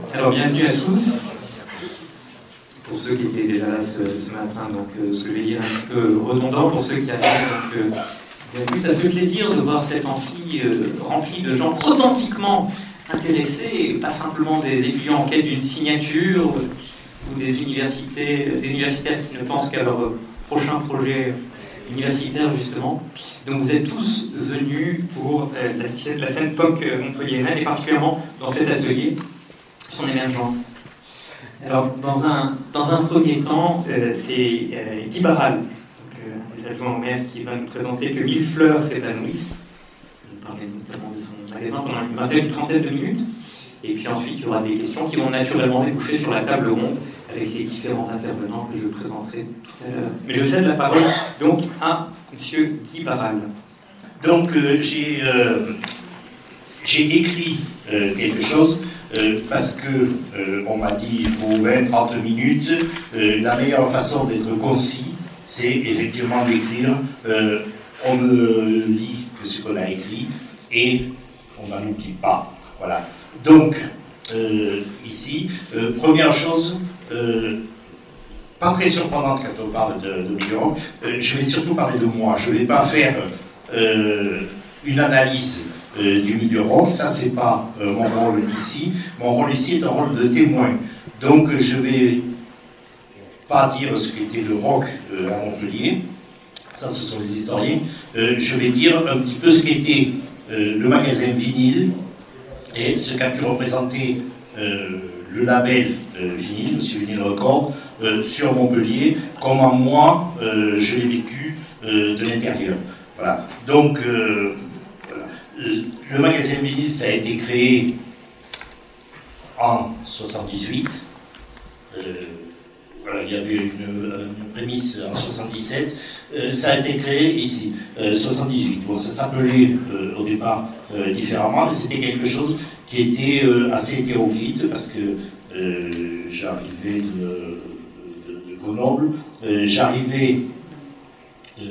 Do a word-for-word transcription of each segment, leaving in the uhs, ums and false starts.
Alors bienvenue à tous. Pour ceux qui étaient déjà là ce, ce matin, donc euh, ce que je vais dire un petit peu redondant pour ceux qui arrivent. Donc, euh, bienvenue, ça fait plaisir de voir cet amphi euh, rempli de gens authentiquement intéressés, pas simplement des étudiants en quête d'une signature ou des universités, des universitaires qui ne pensent qu'à leur prochain projet universitaire justement. Donc vous êtes tous venus pour euh, la, la scène punk montpelliéraine et particulièrement dans cet atelier, son émergence. Alors dans un, dans un premier temps, euh, c'est euh, Guy Barral, donc, euh, des adjoints au maire, qui va nous présenter que mille fleurs s'épanouissent. Il nous parlait notamment de son magasin pendant une vingtaine, une trentaine de minutes. Et puis ensuite, il y aura des questions qui vont naturellement déboucher sur la table ronde avec les différents intervenants que je présenterai tout à l'heure. Mais je cède la parole donc à M. Guy Barral. Donc euh, j'ai euh, j'ai écrit euh, quelque chose euh, parce que euh, on m'a dit il faut vingt à trente minutes. Euh, la meilleure façon d'être concis, c'est effectivement d'écrire. Euh, on ne lit que ce qu'on a écrit et on n'en oublie pas. Voilà. Donc, euh, ici, euh, première chose, euh, pas très surprenante quand on parle de, de Mignon, euh, je vais surtout parler de moi. Je ne vais pas faire euh, une analyse euh, du milieu rock, ça c'est pas euh, mon rôle ici. Mon rôle ici est un rôle de témoin. Donc, je ne vais pas dire ce qu'était le rock euh, à Montpellier, ça ce sont les historiens. Euh, je vais dire un petit peu ce qu'était euh, le magasin vinyle, et ce qu'a pu représenter euh, le label euh, vinyle, Monsieur Vinyle Record, euh, sur Montpellier, comment moi euh, je l'ai vécu euh, de l'intérieur. Voilà. Donc, euh, voilà. Le magasin vinyle, ça a été créé en soixante-dix-huit. Euh, voilà, il y avait une, une prémisse en soixante-dix-sept. Euh, ça a été créé ici, euh, soixante-dix-huit. Bon, ça s'appelait euh, au départ euh, différemment, mais c'était quelque chose qui était euh, assez hétéroclite parce que euh, j'arrivais de, de, de Grenoble, euh, j'arrivais euh,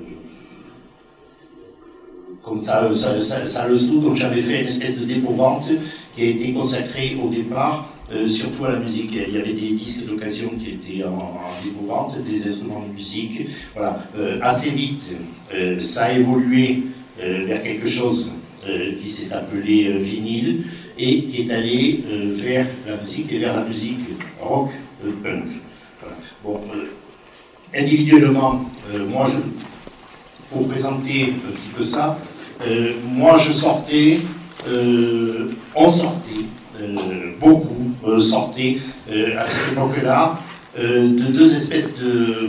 comme ça, ça, ça, ça le sous, donc j'avais fait une espèce de dépôt-vente qui a été consacrée au départ Euh, surtout à la musique. Il y avait des disques d'occasion qui étaient en, en dépôt-vente, des instruments de musique. Voilà. Euh, assez vite, euh, ça a évolué euh, vers quelque chose euh, qui s'est appelé euh, vinyle et qui est allé euh, vers la musique et vers la musique rock euh, punk. Voilà. Bon, euh, individuellement, euh, moi, je, pour présenter un petit peu ça, euh, moi je sortais, euh, on sortait. Euh, beaucoup euh, sortaient euh, à cette époque-là euh, de deux espèces de,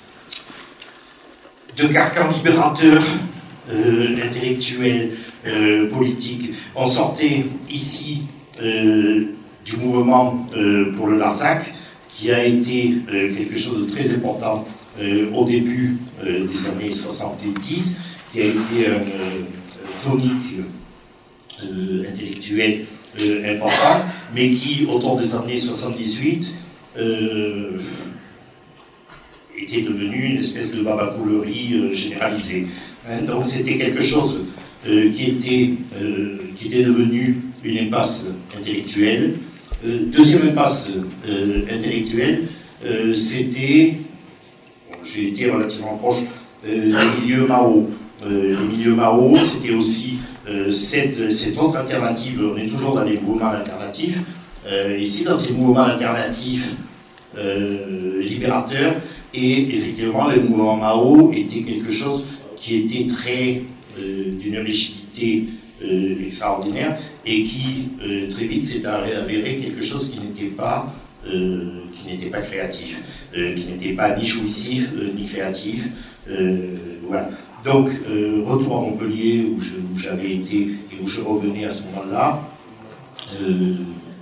de carcans libérateurs euh, intellectuels, euh, politiques. On sortait ici euh, du mouvement euh, pour le Larzac, qui a été euh, quelque chose de très important euh, au début euh, des années soixante-dix, qui a été un euh, tonique euh, intellectuel Euh, important, mais qui, autour des années soixante-dix-huit, euh, était devenu une espèce de babacoulerie euh, généralisée. Hein, donc c'était quelque chose euh, qui, était, euh, qui était devenu une impasse intellectuelle. Euh, deuxième impasse euh, intellectuelle, euh, c'était, bon, j'ai été relativement proche euh, des milieux Mao. Euh, les milieux Mao, c'était aussi Euh, cette, cette autre alternative. On est toujours dans les mouvements alternatifs. Euh, ici, dans ces mouvements alternatifs euh, libérateurs, et effectivement, le mouvement Mao était quelque chose qui était très euh, d'une rigidité euh, extraordinaire et qui euh, très vite s'est avéré quelque chose qui n'était pas euh, qui n'était pas créatif, euh, qui n'était pas ni jouissif euh, ni créatif. Euh, voilà. Donc, euh, retour à Montpellier, où, je, où j'avais été et où je revenais à ce moment-là, euh,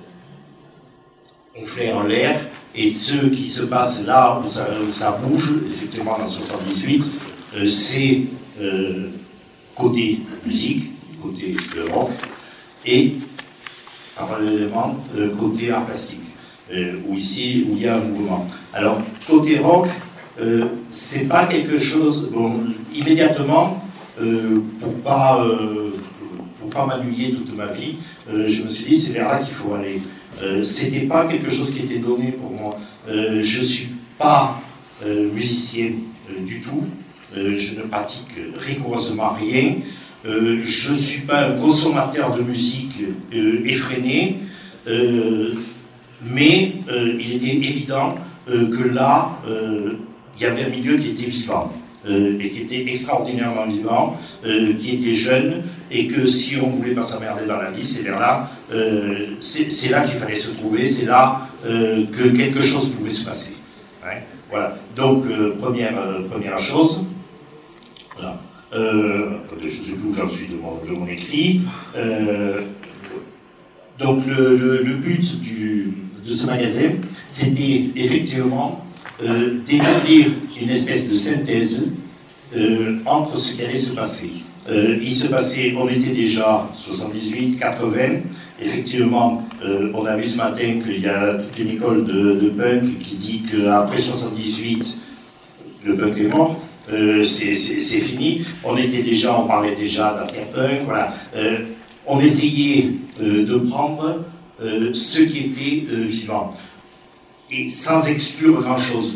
on flaire en l'air, et ce qui se passe là, où ça, où ça bouge, effectivement, en soixante-dix-huit, euh, c'est euh, côté musique, côté rock, et parallèlement, euh, côté art plastique, euh, où ici, où il y a un mouvement. Alors, côté rock, Euh, c'est pas quelque chose. Bon, immédiatement, euh, pour pas euh, pour pas m'ennuyer toute ma vie, euh, je me suis dit c'est vers là qu'il faut aller. Euh, c'était pas quelque chose qui était donné pour moi. Euh, je suis pas euh, musicien euh, du tout. Euh, je ne pratique rigoureusement rien. Euh, je ne suis pas un consommateur de musique euh, effréné, euh, mais euh, il était évident euh, que là, euh, il y avait un milieu qui était vivant. Euh, et qui était extraordinairement vivant, euh, qui était jeune, et que si on ne voulait pas s'emmerder dans la vie, c'est vers là, euh, c'est là qu'il fallait se trouver, c'est là euh, que quelque chose pouvait se passer. Hein, voilà. Donc, euh, première, euh, première chose, voilà. Euh, je ne sais plus où j'en suis de mon, de mon écrit. Euh, donc, le, le, le but du, de ce magasin, c'était effectivement Euh, d'établir une espèce de synthèse euh, entre ce qui allait se passer. Euh, il se passait, on était déjà soixante-dix-huit, quatre-vingts, effectivement, euh, on a vu ce matin qu'il y a toute une école de, de punk qui dit qu'après soixante-dix-huit, le punk est mort, euh, c'est fini, on était déjà, on parlait déjà d'after-punk, voilà. Euh, on essayait euh, de prendre euh, ce qui était euh, vivant. Et sans exclure grand-chose.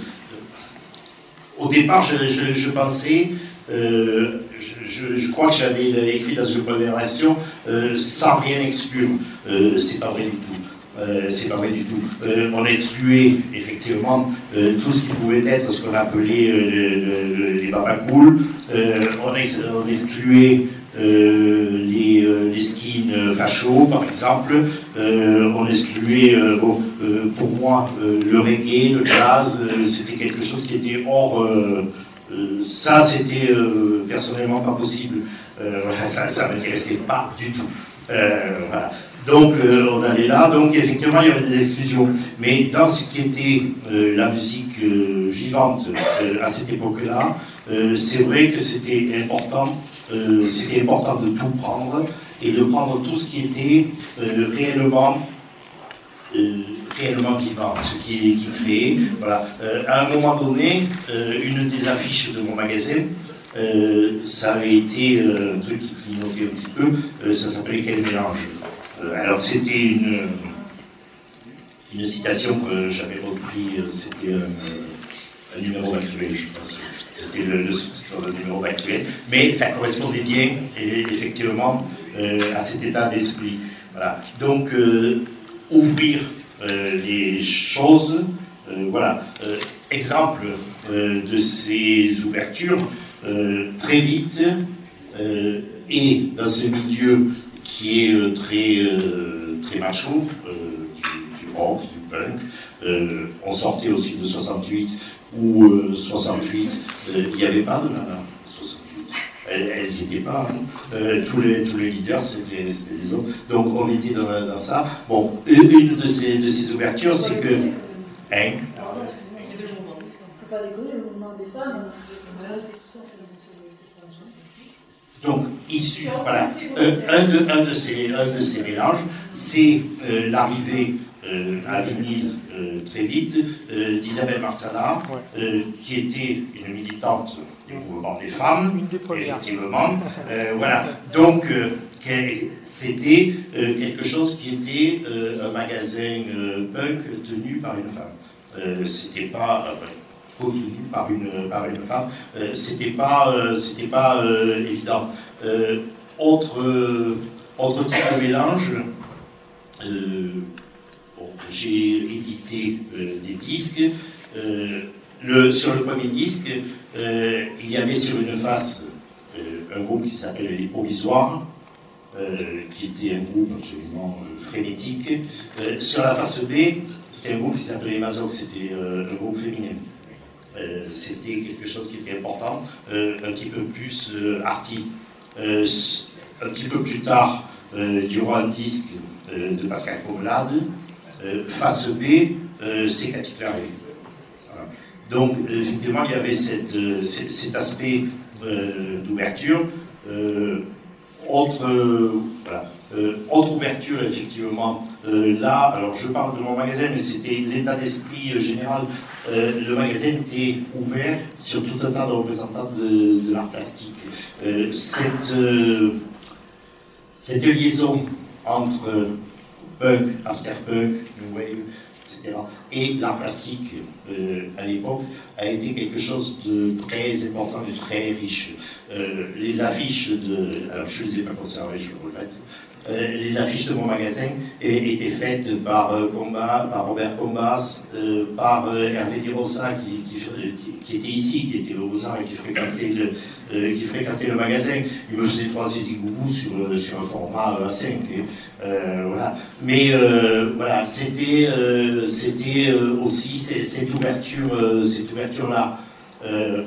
Au départ, je, je, je pensais, euh, je, je crois que j'avais écrit dans une première version, euh, sans rien exclure. Euh, c'est pas vrai du tout. Euh, c'est pas vrai du tout. Euh, on excluait effectivement euh, tout ce qui pouvait être ce qu'on appelait euh, le, le, les babacools. Euh, on, ex, on excluait Euh, les, euh, les skins fachos, par exemple. Euh, on excluait, euh, bon, euh, pour moi, euh, le reggae, le jazz, euh, c'était quelque chose qui était hors... Euh, euh, ça, c'était euh, personnellement pas possible. Euh, ça ça m'intéressait pas du tout. Euh, voilà. Donc, euh, on allait là. Donc, effectivement, il y avait des exclusions. Mais dans ce qui était euh, la musique euh, vivante euh, à cette époque-là, euh, c'est vrai que c'était important Euh, c'était important de tout prendre et de prendre tout ce qui était euh, réellement, euh, réellement vivant, ce qui, qui créait. Voilà. Euh, à un moment donné, euh, une des affiches de mon magasin, euh, ça avait été euh, un truc qui clignotait un petit peu, euh, ça s'appelait Quel mélange. Euh, alors c'était une, une citation que j'avais repris, euh, c'était un, un numéro actuel, je pense. C'était le, le sous-titre de numéro actuel, mais ça correspondait bien, et, effectivement, euh, à cet état d'esprit. Voilà. Donc, euh, ouvrir euh, les choses, euh, voilà. Euh, exemple euh, de ces ouvertures, euh, très vite, euh, et dans ce milieu qui est euh, très, euh, très macho, euh, du, du rock, du punk, euh, on sortait aussi de soixante-huit, ou euh, soixante-huit, il euh, n'y avait pas de nana, soixante-huit. Elles n'étaient pas, hein. euh, tous, les, tous les leaders c'était des hommes, donc on était dans, dans ça. Bon, une de ces, de ces ouvertures, c'est que... Hein? Pas déconner, le mouvement des femmes, donc, issu, voilà, euh, un, de, un, de ces, un de ces mélanges, c'est euh, l'arrivée euh, à vinyle euh, très vite euh, d'Isabelle Marsala, euh, qui était une militante du mouvement des femmes, effectivement. Euh, voilà, donc euh, c'était euh, quelque chose qui était euh, un magasin euh, punk tenu par une femme. Euh, c'était pas... Euh, tenu par une, par une femme, euh, c'était pas, euh, c'était pas euh, évident. Euh, autre, euh, autre type de mélange, euh, bon, j'ai édité euh, des disques. Euh, le, sur le premier disque, euh, il y avait sur une face euh, un groupe qui s'appelle Les Provisoires, euh, qui était un groupe absolument euh, frénétique. Euh, sur la face B, c'était un groupe qui s'appelait Les Mazocs, c'était euh, un groupe féminin. Euh, c'était quelque chose qui était important, euh, un petit peu plus euh, arty. Euh, un petit peu plus tard, euh, durant un disque euh, de Pascal Comelade, euh, face B, euh, c'est Cathy Claret. Voilà. Donc, euh, effectivement, il y avait cette, euh, cet aspect euh, d'ouverture. Euh, autre, euh, voilà. Euh, autre ouverture, effectivement, euh, là, alors je parle de mon magasin, mais c'était l'état d'esprit euh, général. Euh, le magasin était ouvert sur tout un tas de représentants de, de l'art plastique. Euh, cette, euh, cette liaison entre punk, after-punk, new wave, et cetera. Et l'art plastique, euh, à l'époque, a été quelque chose de très important, de très riche. Euh, les affiches de... Alors, je ne les ai pas conservées, je le regrette. Euh, les affiches de mon magasin eh, étaient faites par, euh, Combat, par Robert Combas, euh, par euh, Hervé Di Rosa, qui, qui, qui, qui était ici, qui était au Beaux-Arts et qui fréquentait le, euh, qui fréquentait le magasin. Il me faisait trois zizigboubous sur, sur un format A cinq. Et, euh, voilà. Mais euh, voilà, c'était euh, c'était euh, aussi cette, cette ouverture, euh, cette ouverture-là. Euh,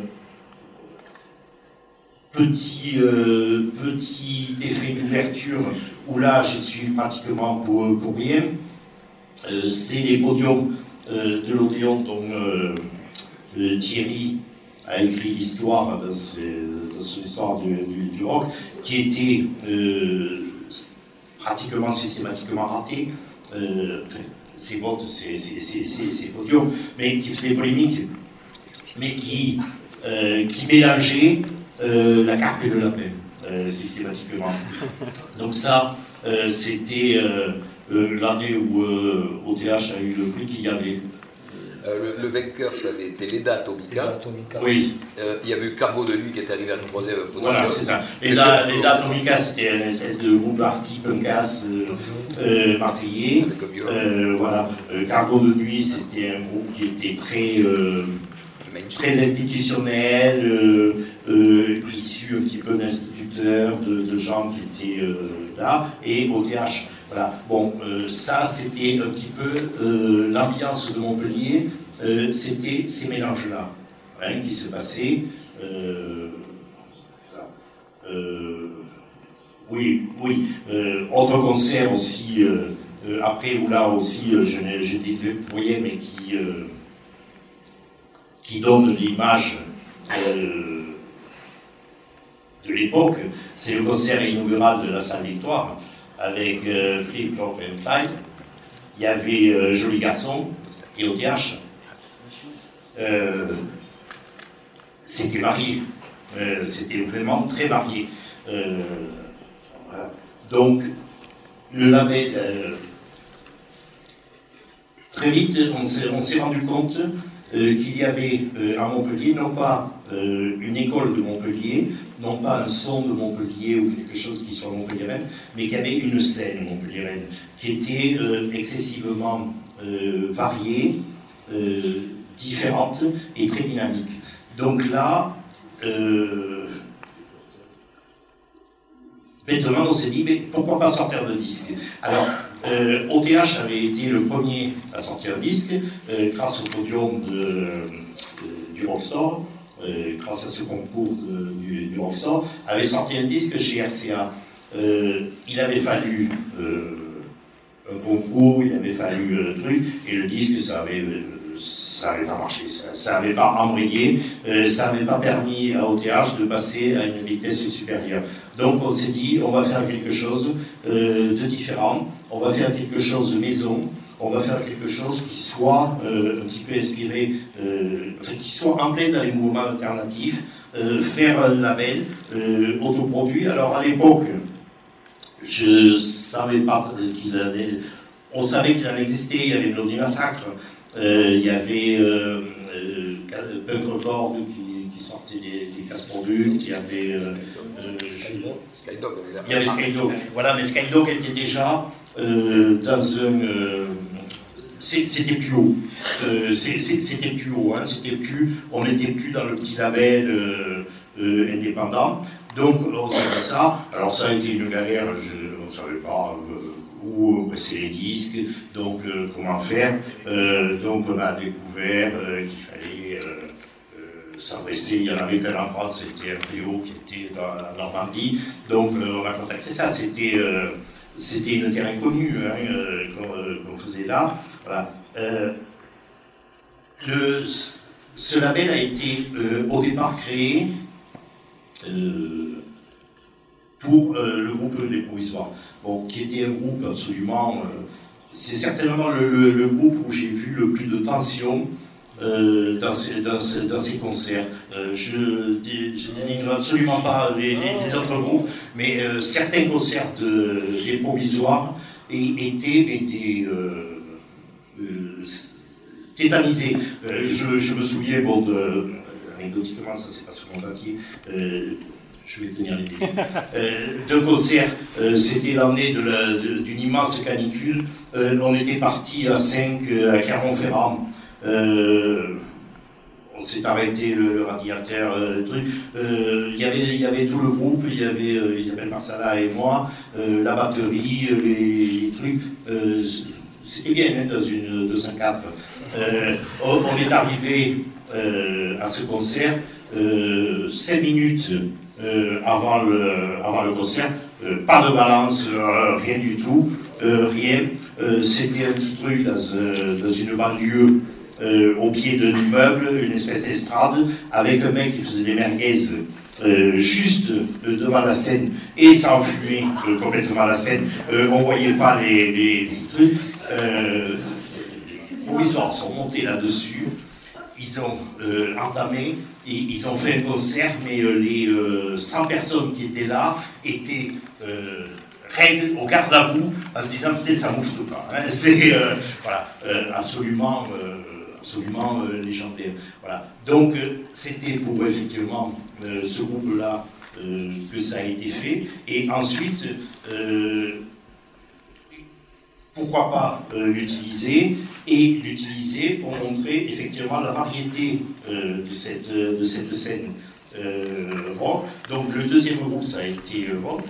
Petit, euh, petit effet d'ouverture où là je suis pratiquement pour, pour rien, euh, c'est les podiums euh, de l'Odéon dont euh, euh, Thierry a écrit l'histoire dans, dans son histoire du, du, du rock, qui était euh, pratiquement systématiquement raté. Euh, enfin, ces votes, ces, ces, ces, ces, ces podiums, mais qui faisaient polémique, mais qui, euh, qui mélangeaient Euh, la carpe et le lapin, euh, systématiquement. Donc ça, euh, c'était euh, euh, l'année où euh, O T H a eu le prix qu'il y avait. Euh, le, le vainqueur, ça avait été Leda Atomica. Oui. Euh, il y avait eu Carbo de Nuit qui est arrivé à la troisième position. Voilà, c'est ça. Leda, Leda Atomica, c'était une espèce de groupe arty punkass euh, euh, marseillais. Euh, voilà. Euh, Carbo de Nuit, c'était un groupe qui était très... Euh, très institutionnel, euh, euh, issu un petit peu d'instituteurs, de, de gens qui étaient euh, là, et O T H. Voilà. Bon, euh, ça, c'était un petit peu euh, l'ambiance de Montpellier, euh, c'était ces mélanges-là hein, qui se passaient. Euh, euh, oui, oui. Euh, autre concert aussi, euh, euh, après, où là aussi, euh, je n'ai déployé, mais qui... Euh, qui donne l'image euh, de l'époque, c'est le concert inaugural de la salle Victoire, avec euh, Flip, Flop and Fly. Il y avait euh, Joli Garçon et O T H. Euh, c'était varié, euh, c'était vraiment très varié. Euh, voilà. Donc, le label, euh, très vite, on s'est rendu compte Euh, qu'il y avait euh, à Montpellier, non pas euh, une école de Montpellier, non pas un son de Montpellier ou quelque chose qui soit montpelliéraine, mais qu'il y avait une scène montpelliéraine qui était euh, excessivement euh, variée, euh, différente et très dynamique. Donc là, euh, bêtement, on s'est dit, mais pourquoi pas sortir de disque? Alors, Euh, O T H avait été le premier à sortir un disque euh, grâce au podium de, de, du Rockstore, euh, grâce à ce concours de, du, du Rockstore, avait sorti un disque chez R C A. Euh, il avait fallu euh, un concours, il avait fallu un euh, truc, et le disque, ça avait, euh, ça avait pas marché, ça n'avait pas embrayé, euh, ça n'avait pas permis à O T H de passer à une vitesse supérieure. Donc on s'est dit, on va faire quelque chose euh, de différent. On va faire quelque chose de maison, on va faire quelque chose qui soit euh, un petit peu inspiré, euh, qui soit en plein dans les mouvements alternatifs, euh, faire un label euh, autoproduit. Alors à l'époque, je savais pas qu'il avait, on savait qu'il en existait, il y avait Bloody Massacre, euh, il y avait euh, euh, Punk Record qui, qui sortait des, des casse-produits, il y avait euh, euh, Skydog, il y avait Skydog, voilà, mais Skydog était déjà Euh, dans un... Euh, c'était plus haut. Euh, c'était plus haut, hein, c'était plus... On n'était plus dans le petit label euh, euh, indépendant. Donc, on savait ça. Alors, ça a été une galère, je, on ne savait pas euh, où presser les disques, donc euh, comment faire. Euh, donc, on a découvert euh, qu'il fallait... Euh, s'adresser, il y en avait qu'un en France, c'était un P O qui était dans la Normandie. Donc, euh, on a contacté ça. C'était... Euh, C'était une terre inconnue hein, euh, qu'on euh, qu'on faisait là. Voilà. Euh, le, ce label a été euh, au départ créé euh, pour euh, le groupe Les Provisoires, bon, qui était un groupe absolument... Euh, c'est certainement le, le, le groupe où j'ai vu le plus de tension euh, dans, ces, dans, ces, dans ces concerts. Euh, je je dénigre absolument pas les, les, les autres groupes, mais euh, certains concerts de, des Provisoires et était, était euh, euh, tétanisé. Euh, je, je me souviens, bon, de, anecdotiquement, ça c'est pas sur mon papier, euh, je vais tenir les débuts, euh, d'un concert, euh, c'était l'année d'une immense canicule, euh, on était parti à cinq euh, à Clermont-Ferrand, euh, on s'est arrêté le, le radiateur, euh, le truc. Euh, y avait, il y avait tout le groupe, il y avait euh, Isabelle Marsala et moi, euh, la batterie, les, les trucs. Euh, C'était bien hein, dans une deux cent quatre. Euh, on, on est arrivé euh, à ce concert euh, cinq minutes euh, avant, le, avant le concert. Euh, pas de balance, euh, rien du tout, euh, rien. Euh, C'était un petit truc dans, euh, dans une banlieue. Euh, au pied de l'immeuble, une espèce d'estrade, avec un mec qui faisait des merguez euh, juste euh, devant la scène, et ça enfumait euh, complètement la scène. Euh, on ne voyait pas les, les, les trucs. Euh, les provisoires sont montés là-dessus, ils ont euh, entamé, et ils ont fait un concert, mais euh, les euh, cent personnes qui étaient là étaient... Euh, règle au garde à vous en se disant peut-être ça mouffe pas. Hein. C'est euh, voilà, euh, absolument, euh, absolument euh, légendaire. Voilà. Donc euh, c'était pour effectivement euh, ce groupe-là euh, que ça a été fait. Et ensuite, euh, pourquoi pas euh, l'utiliser et l'utiliser pour montrer effectivement la variété euh, de, cette, de cette scène euh, rock. Donc le deuxième groupe, ça a été euh, rock.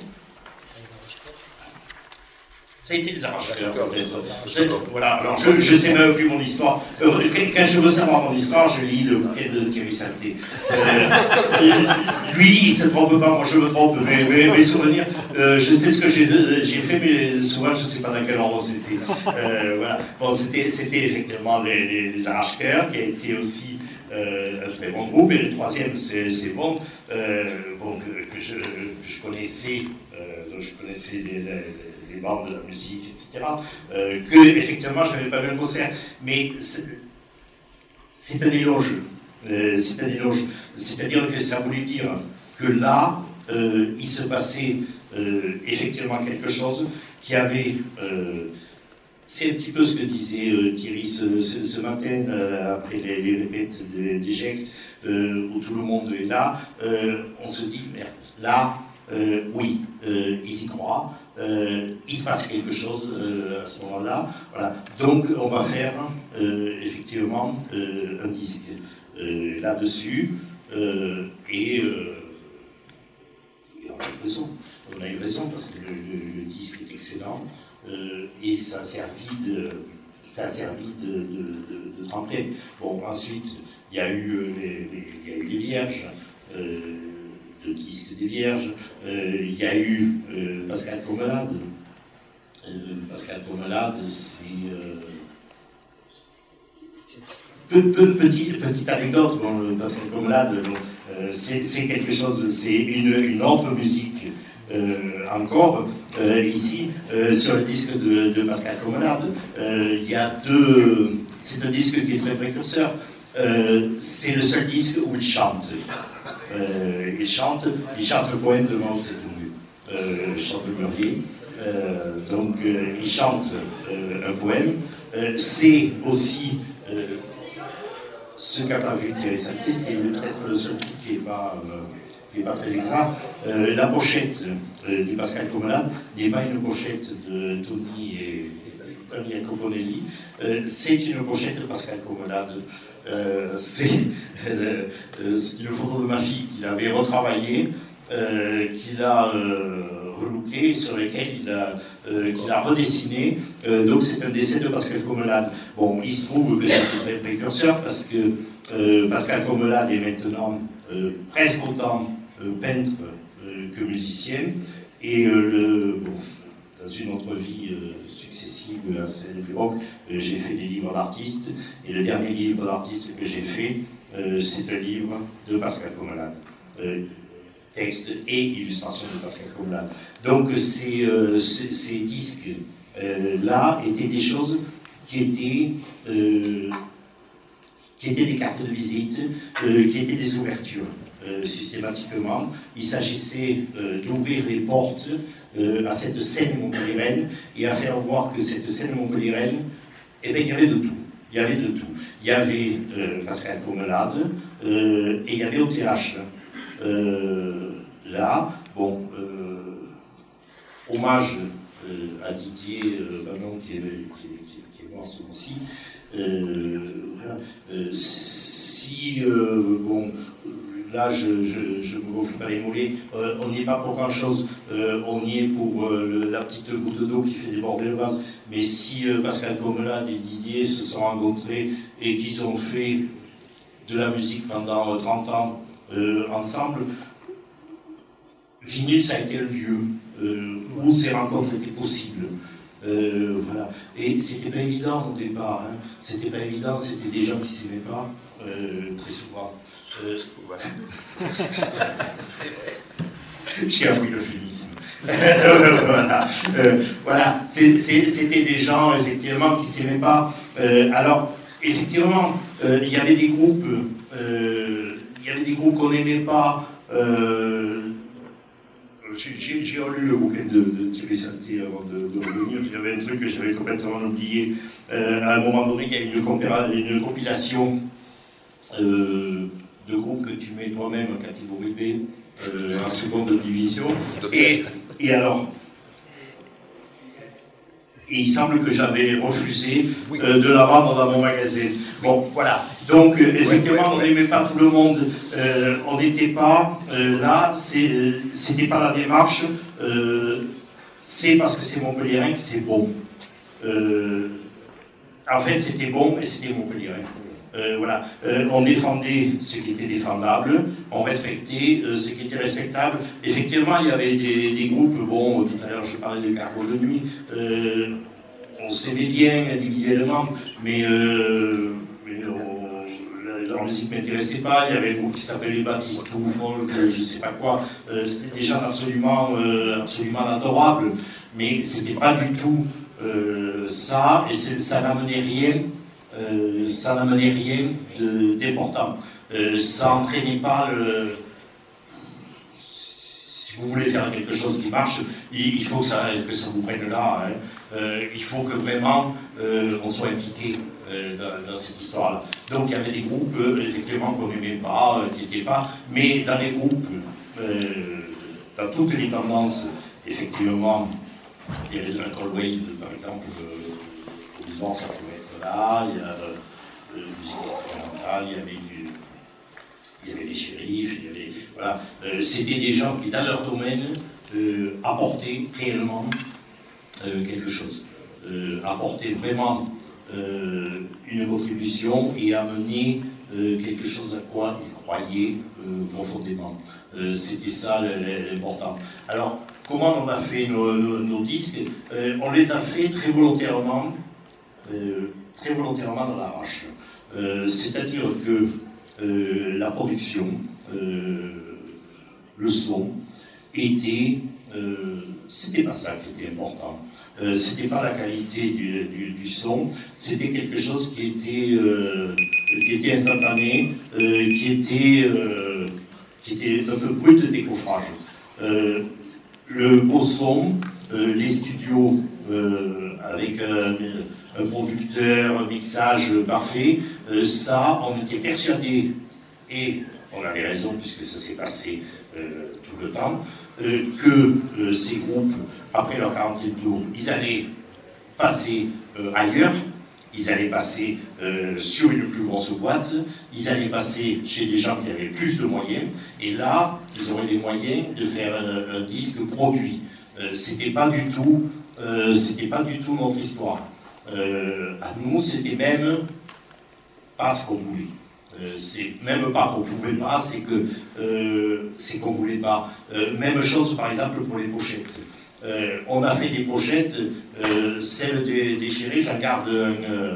Ça a été les arracheurs, peut-être. Voilà, alors je ne sais même plus mon histoire. Euh, quand je veux savoir mon histoire, je lis le bouquin de Thierry Salté. Euh, lui, il ne se trompe pas, moi je me trompe, mais, mais mes souvenirs, euh, je sais ce que j'ai fait, mais souvent je ne sais pas dans quel ordre c'était. Euh, voilà. Bon, c'était effectivement les, les, les arrache-cœurs, qui a été aussi euh, un très bon groupe, et le troisième, c'est bon, euh, bon que, que, je, que je connaissais, euh, donc je connaissais les, les les bandes de la musique, et cetera, euh, que, effectivement, je n'avais pas vu un concert. Mais c'est un éloge. Euh, c'est un éloge. C'est-à-dire que ça voulait dire que là, euh, il se passait euh, effectivement quelque chose qui avait... Euh, c'est un petit peu ce que disait euh, Thierry ce, ce, ce matin, euh, après les, les répètes d'Éjecte, euh, où tout le monde est là. Euh, on se dit, merde, là, euh, oui, euh, ils y croient. Euh, il se passe quelque chose euh, à ce moment-là. Voilà. Donc, on va faire euh, effectivement euh, un disque euh, là-dessus. Euh, et, euh, et on a eu raison. On a eu raison parce que le, le, le disque est excellent euh, et ça a servi de, ça a servi de, de, de, de tremplin. Bon, ensuite, il y a eu les, les, il y a eu les Vierges. Euh, de disques des Vierges, euh, il y a eu euh, Pascal Commelade. Euh, Pascal Commelade, c'est... Euh, peu, peu, petit, petite anecdote, bon, Pascal Commelade, euh, c'est quelque chose, c'est une, une autre musique euh, encore. Euh, ici, euh, sur le disque de, de Pascal Commelade, euh, il y a deux... C'est un disque qui est très précurseur. Euh, c'est le seul disque où il chante. Euh, il chante, il chante le poème de Mao Tse-tung, euh, chante le Murier. Euh, donc euh, il chante euh, un poème. Euh, c'est aussi euh, ce qu'a pas vu Thierry Salté, c'est peut-être le seul truc qui n'est pas, euh, pas très exact. Euh, la pochette euh, du Pascal Commelade n'est pas une pochette de Tony et Tony Coponelli, euh, c'est une pochette de Pascal Commelade. Euh, c'est euh, euh, une photo de ma fille qu'il avait retravaillée, euh, qu'il a euh, relooké, sur lequel il a, euh, qu'il a redessiné. Euh, donc c'est un dessin de Pascal Commelade. Bon, il se trouve que c'était très précurseur parce que euh, Pascal Commelade est maintenant euh, presque autant euh, peintre euh, que musicien. Et euh, le, bon, dans une autre vie euh, successive à celle de l'époque, euh, j'ai fait des livres d'artistes, et le dernier livre d'artiste que j'ai fait, euh, c'est un livre de Pascal Commelade. Euh, texte et illustration de Pascal Commelade. Donc ces, euh, ces, ces disques-là euh, étaient des choses qui étaient, euh, qui étaient des cartes de visite, euh, qui étaient des ouvertures. Euh, systématiquement, il s'agissait euh, d'ouvrir les portes euh, à cette scène montpelliéraine et à faire voir que cette scène montpelliéraine, eh bien, il y avait de tout. Il y avait de tout. Il y avait euh, Pascal Commelade euh, et il y avait O T H. Euh, là, bon, euh, hommage euh, à Didier euh, Bannon qui est, qui, qui, qui est mort ce mois-ci. Euh, voilà. euh, si, euh, bon, là je, je, je me gonfle pas les mollets, euh, on n'y est pas pour grand chose, euh, on y est pour euh, le, la petite goutte d'eau qui fait déborder le vase, mais si euh, Pascal Commelade et Didier se sont rencontrés et qu'ils ont fait de la musique pendant euh, trente ans euh, ensemble, Vinyle ça a été le lieu euh, où ces rencontres étaient possibles. Euh, voilà. Et c'était pas évident au départ, hein. C'était pas évident, c'était des gens qui s'aimaient pas, euh, très souvent. Euh, voilà. J'ai appris le féminisme. voilà, euh, voilà. C'était des gens effectivement qui s'aimaient pas. Euh, alors, effectivement, euh, il y avait des groupes, euh, il y avait des groupes qu'on n'aimait pas. Euh, J'ai relu le bouquin de, de Thierry Santé avant de, de revenir. Il y avait un truc que j'avais complètement oublié. Euh, à un moment donné, il y a une, une compilation euh, de groupes que tu mets toi-même quand ils vont rêver euh, en seconde division. Et, et alors, et il semble que j'avais refusé euh, de la vendre dans mon magasin. Bon, voilà. Donc, euh, effectivement, on n'aimait pas tout le monde. Euh, on n'était pas euh, là. C'était pas la démarche. Euh, c'est parce que c'est montpelliérain que c'est bon. Euh, en fait, c'était bon et c'était montpelliérain. Euh, voilà. Euh, on défendait ce qui était défendable, on respectait euh, ce qui était respectable. Effectivement, il y avait des, des groupes, bon, tout à l'heure je parlais de Cargo de nuit, euh, on s'aimait bien individuellement, mais, euh, mais on, la, la musique ne m'intéressait pas. Il y avait un groupe qui s'appelait les Baptistes ou Folk, je ne sais pas quoi. Euh, C'était des gens absolument, euh, absolument adorables, mais c'était pas du tout euh, ça, et ça n'amenait rien. Euh, ça n'amenait rien d'important. Euh, ça n'entraînait pas le... Si vous voulez faire quelque chose qui marche, il, il faut que ça, que ça vous prenne là. Hein. Euh, il faut que vraiment euh, on soit impliqué euh, dans, dans cette histoire-là. Donc il y avait des groupes, euh, effectivement, qu'on n'aimait pas, euh, qui n'étaient pas, mais dans les groupes, euh, dans toutes les tendances, effectivement, il y avait de la cold wave, par exemple, euh, disons, ça pouvait être là, il y a euh, musique expérimentale, il y avait du, il y avait les shérifs, il y avait, voilà, euh, c'était des gens qui, dans leur domaine, euh, apportaient réellement euh, quelque chose, euh, apportaient vraiment euh, une contribution et amenaient euh, quelque chose à quoi ils croyaient euh, profondément. Euh, c'était ça l'important. Alors, comment on a fait nos, nos, nos disques? euh, On les a fait très volontairement, euh, très volontairement dans l'arrache. Euh, C'est-à-dire que euh, la production, euh, le son, était, euh, c'était pas ça qui était important. Euh, c'était pas la qualité du, du, du son, c'était quelque chose qui était, euh, qui était instantané, euh, qui était, euh, qui était un peu brut de décoffrage. Euh, le beau son, euh, les studios euh, avec un, un producteur, un mixage parfait, euh, ça, on était persuadés, et on avait raison puisque ça s'est passé euh, tout le temps, euh, que euh, ces groupes, après leurs quarante-sept tours, ils allaient passer euh, ailleurs, ils allaient passer euh, sur une plus grosse boîte, ils allaient passer chez des gens qui avaient plus de moyens, et là, ils auraient les moyens de faire un, un disque produit. Euh, c'était pas du tout, euh, c'était pas du tout notre histoire. Euh, à nous, c'était même pas ce qu'on voulait. Euh, c'est même pas qu'on pouvait pas, c'est que euh, c'est qu'on voulait pas. Euh, même chose, par exemple, pour les pochettes. Euh, on a fait des pochettes, euh, celle des, des chéris, j'en garde un, euh,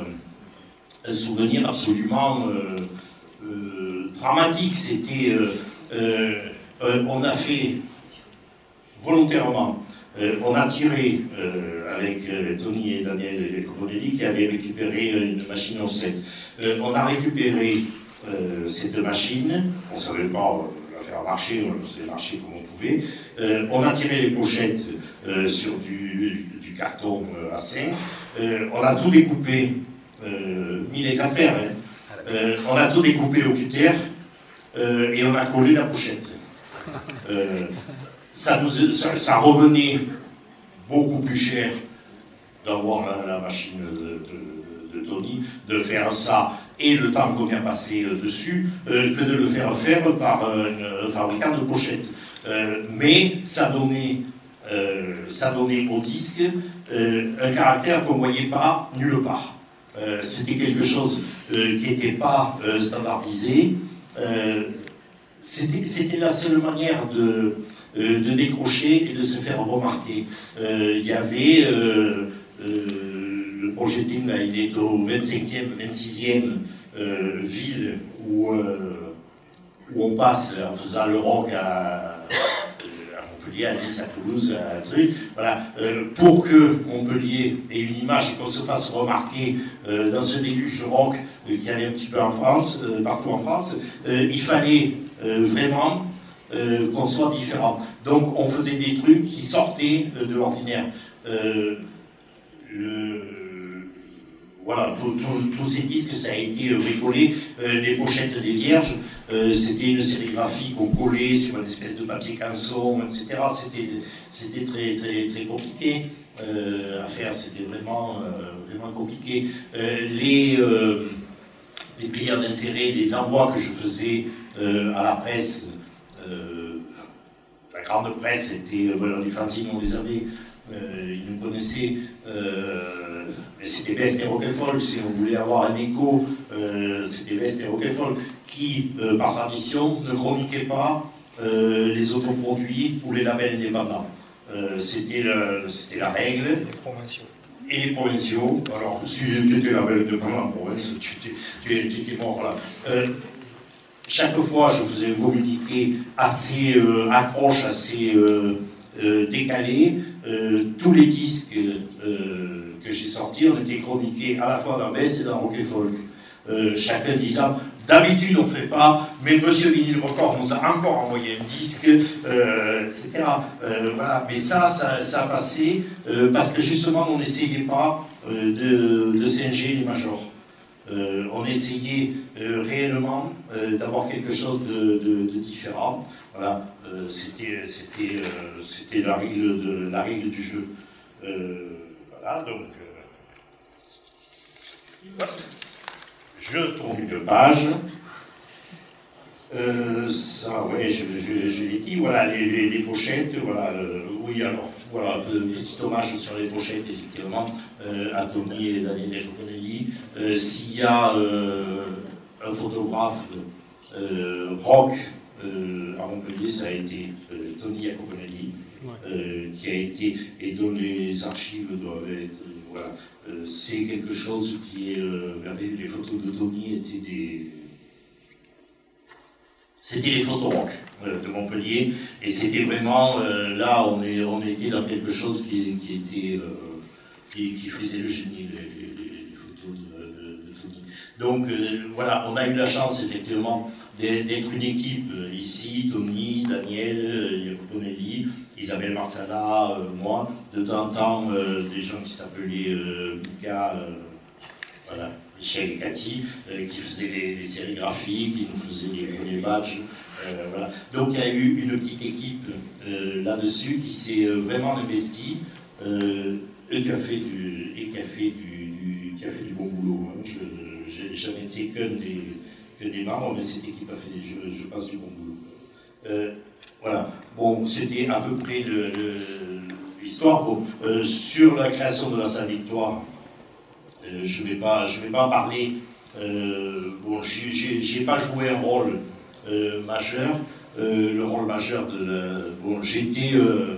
un souvenir absolument euh, euh, dramatique. C'était, euh, euh, euh, on a fait volontairement Euh, on a tiré euh, avec euh, Tony et Daniel Coponelli qui avaient récupéré une machine offset. Euh, on a récupéré euh, cette machine, on ne savait pas la faire marcher, on faisait marcher comme on pouvait. Euh, on a tiré les pochettes euh, sur du, du carton euh, A cinq. Euh, on a tout découpé, euh, mis les grappères, hein. euh, on a tout découpé au cutter euh, et on a collé la pochette. Euh, ça, nous, ça, ça revenait beaucoup plus cher d'avoir la, la machine de, de, de Tony, de faire ça et le temps qu'on a passé euh, dessus, euh, que de le faire faire par euh, un fabricant de pochettes. Euh, mais ça donnait, euh, ça donnait au disque euh, un caractère qu'on ne voyait pas nulle part. Euh, C'était quelque chose euh, qui n'était pas euh, standardisé. Euh, C'était la seule manière de, euh, de décrocher et de se faire remarquer. Euh, il y avait euh, euh, le projet Ting, là, il est au vingt-cinquième, vingt-sixième euh, ville où, euh, où on passe en faisant le rock à, à Montpellier, à Nice, à Toulouse, à truc. Voilà. Euh, pour que Montpellier ait une image et qu'on se fasse remarquer euh, dans ce déluge de rock euh, qu'il y avait un petit peu en France, euh, partout en France, euh, il fallait Euh, vraiment euh, qu'on soit différent. Donc on faisait des trucs qui sortaient euh, de l'ordinaire. Euh, voilà, tous ces disques, ça a été bricolé. Euh, les pochettes des Vierges, euh, c'était une sérigraphie qu'on collait sur une espèce de papier canson, et cetera. C'était très, très, très compliqué euh, à faire, c'était vraiment, euh, vraiment compliqué. Euh, les, euh, les pliants d'insérés, les envois que je faisais Euh, à la presse, euh, la grande presse était, euh, voilà, les fanzines on les avait, euh, ils nous connaissaient, euh, mais c'était Best et Roquefort, si on voulait avoir un écho, euh, c'était Best et Roquefort, qui, euh, par tradition, ne chroniquaient pas euh, les autoproduits ou les labels indépendants. Euh, c'était la règle. Les provinciaux. Et les provinciaux, alors si tu étais label indépendant en province, tu étais mort là. Euh, Chaque fois, je faisais un communiqué assez euh, accroche, assez euh, euh, décalé. Euh, tous les disques euh, que j'ai sortis ont été chroniqués à la fois dans Best et dans Rock et Folk. Euh, chacun disant, d'habitude on ne fait pas, mais Monsieur Vinyl Record nous a encore envoyé un disque, euh, et cetera. Euh, voilà. Mais ça, ça, ça a passé euh, parce que justement on n'essayait pas euh, de, de singer les majors. Euh, on essayait euh, réellement euh, d'avoir quelque chose de, de, de différent. Voilà, euh, c'était c'était euh, c'était la règle de la règle du jeu. Euh, voilà, donc euh, je tourne une page. Euh, ça, ouais, je, je, je l'ai dit. Voilà, les, les, les pochettes. Voilà, euh, oui, alors. Voilà, petit hommage sur les pochettes, effectivement, euh, à Tony et Daniel Coponelli. Euh, S'il y a euh, un photographe euh, rock euh, à Montpellier, ça a été euh, Tony Coponelli, euh, qui a été, et dont les archives doivent être, euh, voilà. Euh, c'est quelque chose qui est, euh, regardez, les photos de Tony étaient des... C'était les photos rock euh, de Montpellier, et c'était vraiment, euh, là, on, est, on était dans quelque chose qui, qui était, euh, qui, qui faisait le génie, les, les, les photos de, de, de Tony. Donc, euh, voilà, on a eu la chance, effectivement, d'être une équipe euh, ici, Tony, Daniel, euh, Coponelli, Isabelle Marsala, euh, moi, de temps en temps, euh, des gens qui s'appelaient euh, Mika, euh, voilà. Michel et Cathy, euh, qui faisaient les, les sérigraphies, qui nous faisaient les premiers badges. Euh, voilà. Donc il y a eu une petite équipe euh, là-dessus qui s'est euh, vraiment investie euh, et qui a fait du, et qui a fait du, du, qui a fait du bon boulot. Hein. Je, j'en étais qu'un des, que des membres, mais cette équipe a fait, je, je pense, du bon boulot. Euh, voilà. Bon, c'était à peu près l'histoire. Bon, euh, sur la création de la Saint-Victoire, Euh, je ne vais pas, je vais pas en parler. Euh, bon, j'ai pas joué un rôle euh, majeur. Euh, le rôle majeur de la, bon, j'étais. Euh,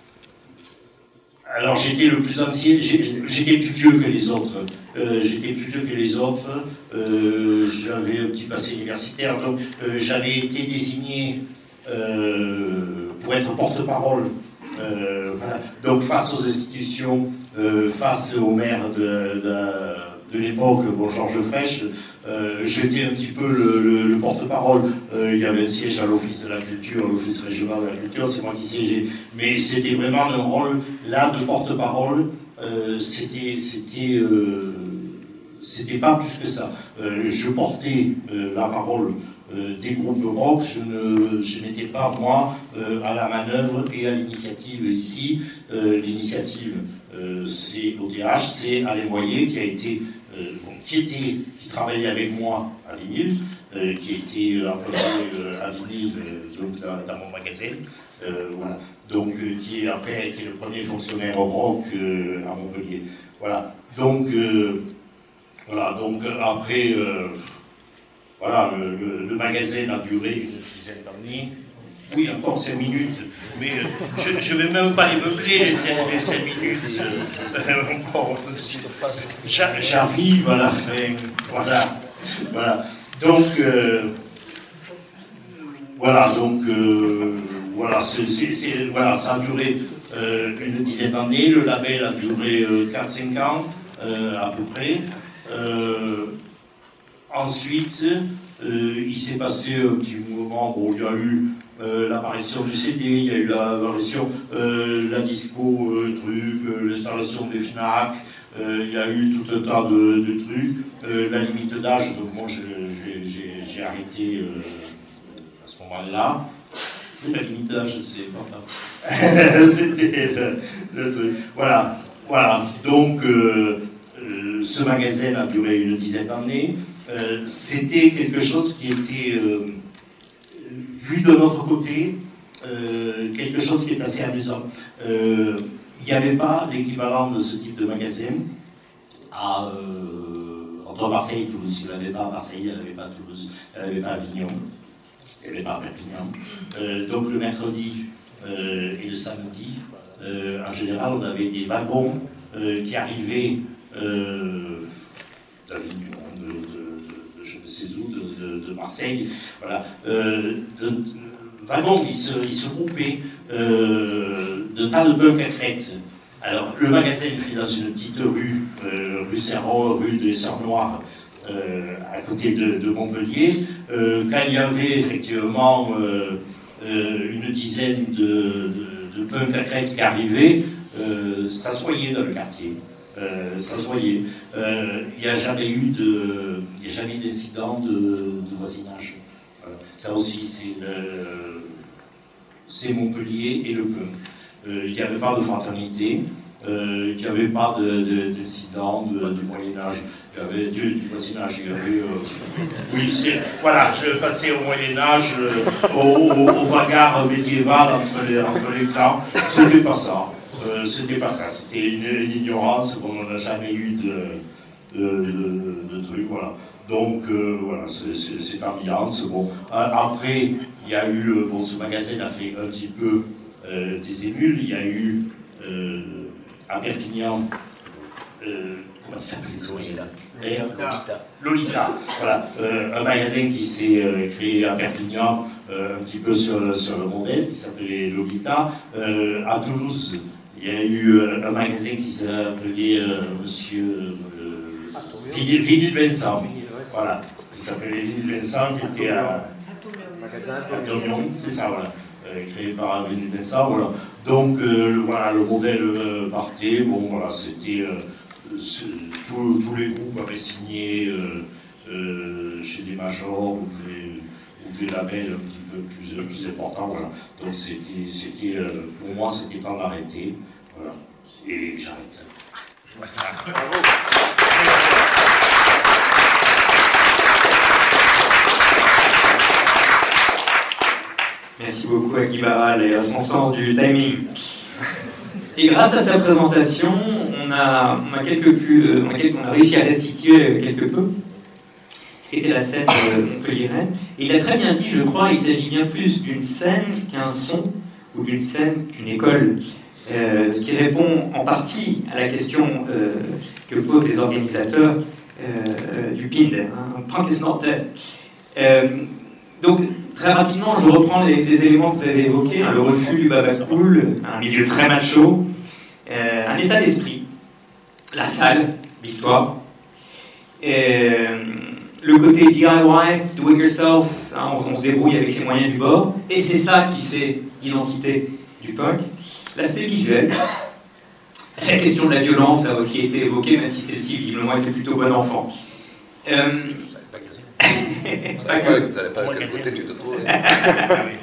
alors j'étais le plus ancien. J'étais plus vieux que les autres. Euh, j'étais plus vieux que les autres. Euh, j'avais un petit passé universitaire, donc euh, j'avais été désigné euh, pour être porte-parole Euh, voilà. Donc face aux institutions, euh, face au maire de, de, de l'époque, bon, Georges Frêche, euh, j'étais un petit peu le, le, le porte-parole. Euh, il y avait un siège à l'Office de la Culture, à l'Office régional de la Culture, c'est moi qui siégeais. Mais c'était vraiment un rôle là de porte-parole. Euh, c'était, c'était, euh, c'était pas plus que ça. Euh, je portais euh, la parole euh, des groupes rock, je, ne, je n'étais pas, moi, euh, à la manœuvre et à l'initiative ici. Euh, l'initiative, euh, c'est l'O T H, c'est Alain Moyer, qui a été, euh, bon, qui était, qui travaillait avec moi à Vinyle, euh, qui était employé euh, à Vinyle, euh, donc dans, dans mon magasin. Euh, voilà. Donc, euh, qui après a été le premier fonctionnaire au rock euh, à Montpellier. Voilà. Donc, euh, voilà. Donc après, euh, voilà, le, le, le magasin a duré une dizaine d'années. Oui, encore cinq minutes, mais euh, je ne vais même pas les meubler les cinq, les cinq minutes. Euh, bon, j'arrive à la fin. Voilà. Voilà. Donc, euh, voilà. Donc. Euh, Voilà, c'est, c'est, c'est, voilà, ça a duré euh, une dizaine d'années, le label a duré euh, quatre cinq ans euh, à peu près. Euh, ensuite, euh, il s'est passé un petit moment, bon, il y a eu euh, l'apparition du C D, il y a eu l'apparition, euh, la disco, euh, truc, euh, l'installation des FNAC, euh, il y a eu tout un tas de, de trucs, euh, la limite d'âge, donc moi je, j'ai, j'ai, j'ai arrêté euh, à ce moment-là. La limite d'âge, c'est important. C'était le, le truc. Voilà, voilà. Donc, euh, euh, ce magasin a duré une dizaine d'années. Euh, c'était quelque chose qui était, euh, vu de notre côté, euh, quelque chose qui est assez amusant. Euh, il n'y avait pas l'équivalent de ce type de magasin à, euh, entre Marseille et Toulouse. Il n'y avait pas à Marseille, il n'y avait pas à Toulouse, il n'y avait pas à Avignon. Il n'y avait pas à Perpignan. Euh, donc le mercredi euh, et le samedi, euh, en général, on avait des wagons euh, qui arrivaient euh, d'Avignon, de, de, de, de je ne sais où, de, de, de Marseille. Voilà. Euh, de, de, wagons, ils se, ils se groupaient euh, de tas de punk à crête. Alors, le magasin était dans une petite rue, euh, rue Saint-Roch, rue des Sœurs Noires. Euh, à côté de, de Montpellier, euh, quand il y avait effectivement euh, euh, une dizaine de, de, de punk à crête qui arrivaient, euh, ça se voyait dans le quartier. Euh, ça se voyait. Euh, il n'y a jamais eu de, il n'y a jamais eu d'incident de, de voisinage. Voilà. Ça aussi, c'est, le, c'est Montpellier et le punk. Euh, il n'y avait pas de fraternité. Euh, il n'y avait pas de, de, d'incident de, du Moyen-Âge, il y avait du, du voisinage, il y avait... Euh, oui, c'est... Voilà, je passais au Moyen-Âge, euh, au, au, au bagarre médiéval entre les, entre les clans, c'était pas ça. Euh, c'était pas ça, c'était une, une ignorance, bon, on n'a jamais eu de, de, de, de trucs, voilà. Donc, euh, voilà, c'est, c'est, c'est ambiance. Bon. Après, il y a eu... Bon, ce magasin a fait un petit peu euh, des émules, il y a eu... Euh, à Perpignan, euh, comment ça s'appelle ce magasin ? Lolita. Lolita, voilà, euh, un magasin qui s'est euh, créé à Perpignan, euh, un petit peu sur le, sur le modèle, qui s'appelait Lolita. Euh, à Toulouse, il y a eu euh, un magasin qui s'appelait euh, Monsieur euh, Vinyle Vincent, voilà, qui s'appelait Vinyle Vincent, qui était à Atomium, c'est ça, voilà. Créé par Vinyle Vincent, voilà. Donc, euh, le, voilà, le modèle euh, partait, bon, voilà, c'était... Euh, tous les groupes avaient signé euh, euh, chez des majors ou des, ou des labels un petit peu plus, plus importants, voilà. Donc, c'était, c'était, euh, pour moi, c'était temps d'arrêter, voilà. Et j'arrête. Bravo. Merci beaucoup à Guy Barral et à son sens du timing. Et grâce à sa présentation, on a, on a, quelque plus, euh, on a, quelque, on a réussi à restituer quelque peu ce qu'était la scène euh, montpelliéraine. Et il a très bien dit, je crois, il s'agit bien plus d'une scène qu'un son, ou d'une scène qu'une école. Euh, ce qui répond en partie à la question euh, que posent les organisateurs euh, du P I N D. Hein, Punk is not dead. Euh, Donc, très rapidement, je reprends les, les éléments que vous avez évoqués, hein, le refus du baba cool, un milieu très macho, euh, un état d'esprit, la salle, victoire, et, le côté D I Y, do it yourself, hein, on, on se débrouille avec les moyens du bord, et c'est ça qui fait l'identité du punk. L'aspect visuel, la question de la violence a aussi été évoquée, même si celle-ci, visiblement, était plutôt bon enfant. Euh, Ça n'allait pas quel côté tu te trouves.